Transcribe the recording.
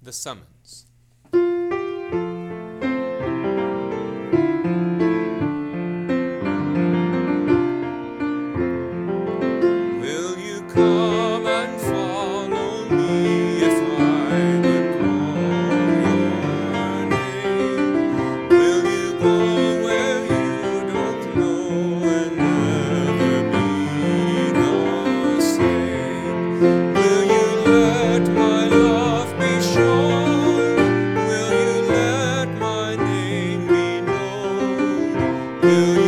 The Summons. Will you come and follow me if I would call your name? Will you go where you don't know and never be the same? Will you let my love be shown? Will you let my name be known? Will